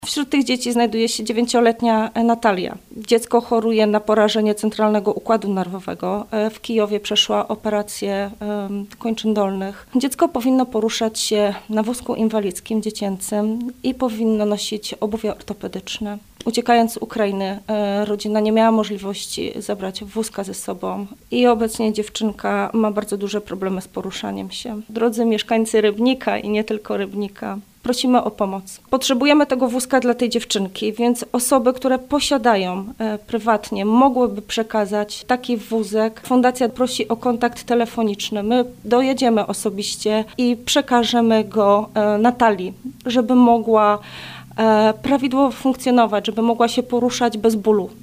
Wśród tych dzieci znajduje się 9-letnia Natalia. Dziecko choruje na porażenie centralnego układu nerwowego. W Kijowie przeszła operację kończyn dolnych. Dziecko powinno poruszać się na wózku inwalidzkim dziecięcym i powinno nosić obuwie ortopedyczne. Uciekając z Ukrainy, rodzina nie miała możliwości zabrać wózka ze sobą i obecnie dziewczynka ma bardzo duże problemy z poruszaniem się. Drodzy mieszkańcy Rybnika i nie tylko Rybnika, prosimy o pomoc. Potrzebujemy tego wózka dla tej dziewczynki, więc osoby, które posiadają prywatnie, mogłyby przekazać taki wózek. Fundacja prosi o kontakt telefoniczny. My dojedziemy osobiście i przekażemy go Natalii, żeby mogła prawidłowo funkcjonować, żeby mogła się poruszać bez bólu.